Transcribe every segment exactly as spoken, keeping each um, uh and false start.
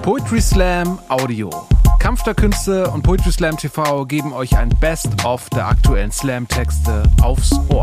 Poetry Slam Audio. Kampf der Künste und Poetry Slam T V geben euch ein Best-of der aktuellen Slam-Texte aufs Ohr.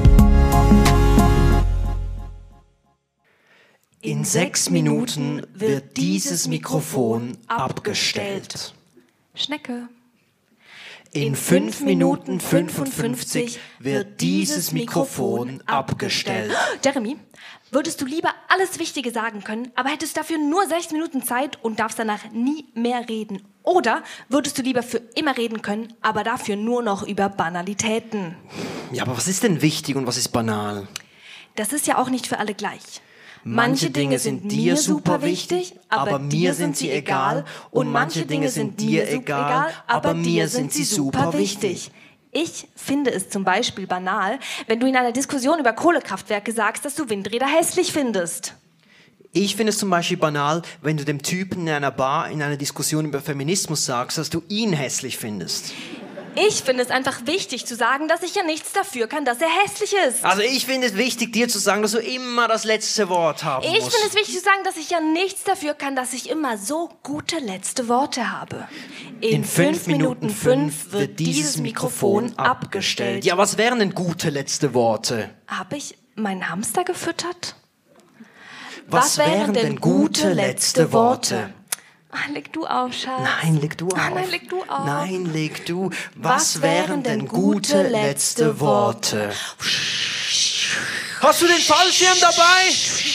In sechs Minuten wird dieses Mikrofon abgestellt. Schnecke. In fünf Minuten fünfundfünfzig wird dieses Mikrofon abgestellt. Jeremy, würdest du lieber alles Wichtige sagen können, aber hättest dafür nur sechs Minuten Zeit und darfst danach nie mehr reden? Oder würdest du lieber für immer reden können, aber dafür nur noch über Banalitäten? Ja, aber was ist denn wichtig und was ist banal? Das ist ja auch nicht für alle gleich. Manche Dinge sind dir super wichtig, aber mir sind sie egal. Und manche Dinge sind dir egal, aber mir sind sie super wichtig. Ich finde es zum Beispiel banal, wenn du in einer Diskussion über Kohlekraftwerke sagst, dass du Windräder hässlich findest. Ich finde es zum Beispiel banal, wenn du dem Typen in einer Bar in einer Diskussion über Feminismus sagst, dass du ihn hässlich findest. Ich finde es einfach wichtig zu sagen, dass ich ja nichts dafür kann, dass er hässlich ist. Also ich finde es wichtig, dir zu sagen, dass du immer das letzte Wort haben Ich musst. finde es wichtig zu sagen, dass ich ja nichts dafür kann, dass ich immer so gute letzte Worte habe. In, In fünf Minuten fünf wird dieses Mikrofon abgestellt. Ja, was wären denn gute letzte Worte? Habe ich meinen Hamster gefüttert? Was, was wären denn gute letzte Worte? Ah, leg du auf, Schatz. Nein, leg du auf. Ah, nein, leg du auf. Nein, leg du. Was, Was wären denn gute letzte Worte? Hast du den Fallschirm dabei?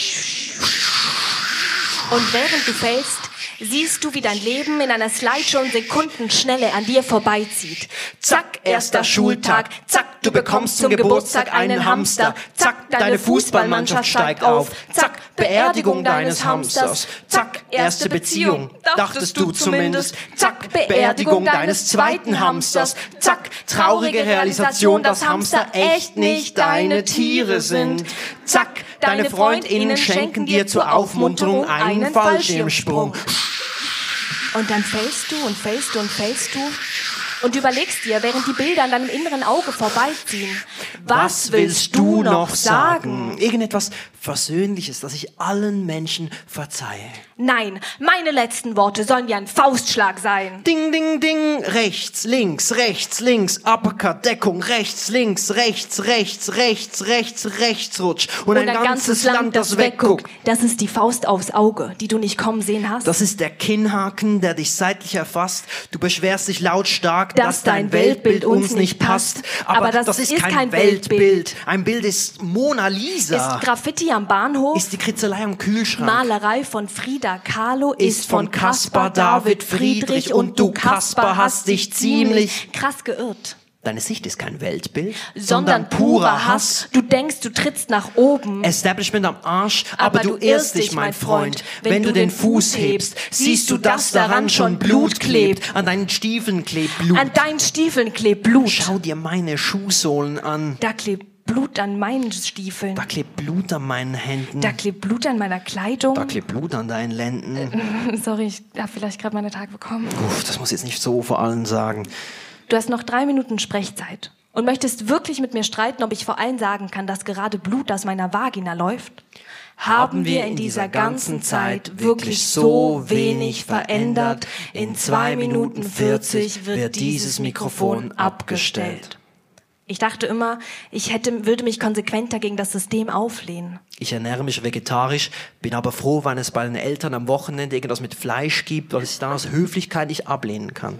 Und während du fällst, siehst du, wie dein Leben in einer Slideshow in Sekundenschnelle an dir vorbeizieht. Zack, erster Schultag. Zack, du bekommst zum Geburtstag einen Hamster. Zack, deine Fußballmannschaft steigt auf. Zack, Beerdigung deines Hamsters. Zack, erste Beziehung, dachtest du zumindest. Zack, Beerdigung deines zweiten Hamsters. Zack, traurige Realisation, dass Hamster echt nicht deine Tiere sind. Zack, deine FreundInnen schenken dir zur Aufmunterung einen Fallschirmsprung. Und dann fällst du und fällst du und fällst du und überlegst dir, während die Bilder an deinem inneren Auge vorbeiziehen, was, was willst du noch sagen? Irgendetwas Versöhnliches, das ich allen Menschen verzeihe. Nein, meine letzten Worte sollen wie ein Faustschlag sein. Ding, ding, ding, rechts, links, rechts, links, Uppercut, Deckung, rechts, links, rechts, rechts, rechts, rechts, rechts, Rutsch. Und, und ein, ein ganzes Land, das wegguckt. Das ist die Faust aufs Auge, die du nicht kommen sehen hast. Das ist der Kinnhaken, der dich seitlich erfasst. Du beschwerst dich lautstark, dass, dass dein Weltbild uns nicht passt. Aber, Aber das, das ist, ist kein, kein Weltbild. Weltbild. Ein Bild ist Mona Lisa. Ist Graffiti am Bahnhof. Ist die Kritzelei am Kühlschrank. Malerei von Frida Kahlo ist von Caspar David Friedrich. Und du, Caspar, hast dich ziemlich krass geirrt. Deine Sicht ist kein Weltbild, sondern, sondern purer Hass. Du denkst, du trittst nach oben. Establishment am Arsch, aber, aber du irrst dich, mein Freund. Wenn, Wenn du den Fuß hebst, siehst du, dass daran schon Blut klebt. An deinen Stiefeln klebt Blut. An deinen Stiefeln klebt Blut. Schau dir meine Schuhsohlen an. Da klebt Blut an meinen Stiefeln. Da klebt Blut an meinen Händen. Da klebt Blut an meiner Kleidung. Da klebt Blut an deinen Lenden. Äh, sorry, ich habe vielleicht gerade meine Tage bekommen. Uff, das muss ich jetzt nicht so vor allen sagen. Du hast noch drei Minuten Sprechzeit und möchtest wirklich mit mir streiten, ob ich vor allen sagen kann, dass gerade Blut aus meiner Vagina läuft? Haben wir in dieser ganzen Zeit wirklich so wenig verändert? In zwei Minuten vierzig wird dieses Mikrofon abgestellt. Ich dachte immer, ich hätte, würde mich konsequenter gegen das System auflehnen. Ich ernähre mich vegetarisch, bin aber froh, wenn es bei den Eltern am Wochenende irgendwas mit Fleisch gibt, weil ich dann aus Höflichkeit nicht ablehnen kann.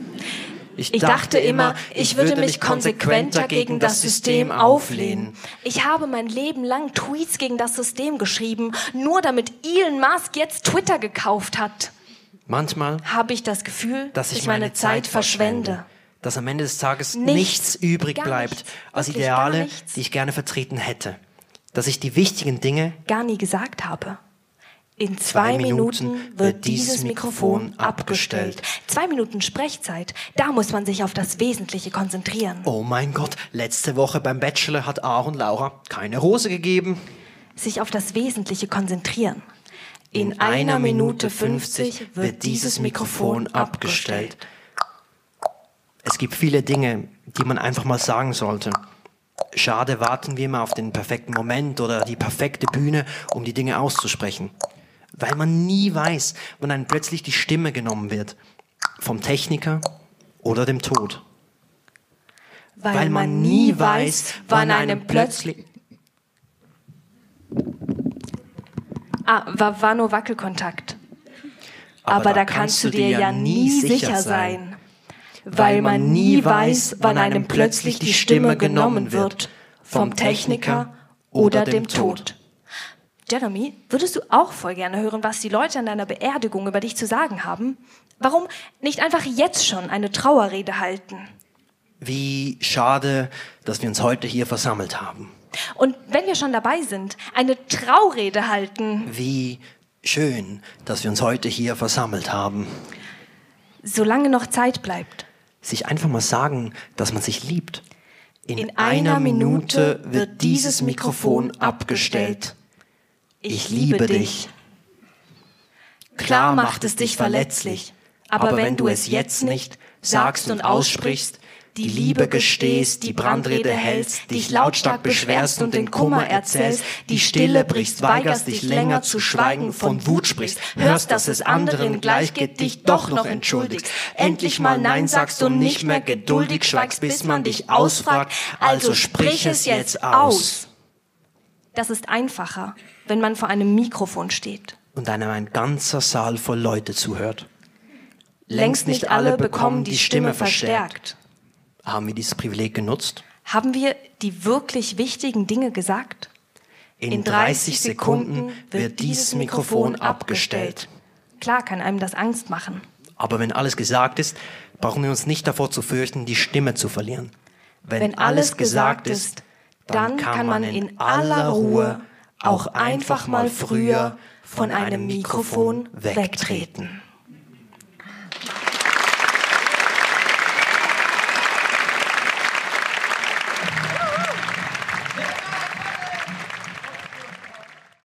Ich, ich dachte immer, ich würde mich konsequenter gegen das System auflehnen. Ich habe mein Leben lang Tweets gegen das System geschrieben, nur damit Elon Musk jetzt Twitter gekauft hat. Manchmal habe ich das Gefühl, dass ich, ich meine, meine Zeit verschwende. verschwende. Dass am Ende des Tages nichts, nichts übrig bleibt nichts, als Ideale, die ich gerne vertreten hätte. Dass ich die wichtigen Dinge gar nie gesagt habe. In zwei, zwei Minuten, Minuten wird dieses Mikrofon abgestellt. Zwei Minuten Sprechzeit, da muss man sich auf das Wesentliche konzentrieren. Oh mein Gott, letzte Woche beim Bachelor hat Aaron Laura keine Rose gegeben. Sich auf das Wesentliche konzentrieren. In, In einer, einer Minute fünfzig wird dieses Mikrofon abgestellt. Es gibt viele Dinge, die man einfach mal sagen sollte. Schade, warten wir mal auf den perfekten Moment oder die perfekte Bühne, um die Dinge auszusprechen. Weil man nie weiß, wann einem plötzlich die Stimme genommen wird. Vom Techniker oder dem Tod. Weil, Weil man nie weiß, wann einem plötzlich... Ah, war, war nur Wackelkontakt. Aber, Aber da kannst du dir ja nie sicher sein. Weil man nie weiß, wann einem plötzlich die Stimme genommen wird. Vom Techniker oder dem Tod. Jeremy, würdest du auch voll gerne hören, was die Leute an deiner Beerdigung über dich zu sagen haben? Warum nicht einfach jetzt schon eine Trauerrede halten? Wie schade, dass wir uns heute hier versammelt haben. Und wenn wir schon dabei sind, eine Traurede halten. Wie schön, dass wir uns heute hier versammelt haben. Solange noch Zeit bleibt. Sich einfach mal sagen, dass man sich liebt. In, In einer, einer Minute wird dieses Mikrofon abgestellt. Ich liebe dich. Klar macht es dich verletzlich, aber wenn du es jetzt nicht sagst und aussprichst, die Liebe gestehst, die Brandrede hältst, dich lautstark beschwerst und den Kummer erzählst, die Stille brichst, weigerst dich länger zu schweigen, von Wut sprichst, hörst, dass es anderen gleich geht, dich doch noch entschuldigst, endlich mal Nein sagst und nicht mehr geduldig schweigst, bis man dich ausfragt, also sprich es jetzt aus. Das ist einfacher, wenn man vor einem Mikrofon steht. Und einem ein ganzer Saal voll Leute zuhört. Längst nicht alle bekommen die Stimme verstärkt. Haben wir dieses Privileg genutzt? Haben wir die wirklich wichtigen Dinge gesagt? In dreißig Sekunden wird dieses Mikrofon abgestellt. Klar kann einem das Angst machen. Aber wenn alles gesagt ist, brauchen wir uns nicht davor zu fürchten, die Stimme zu verlieren. Wenn, wenn alles gesagt ist, dann kann man in aller Ruhe auch einfach mal früher von einem Mikrofon wegtreten.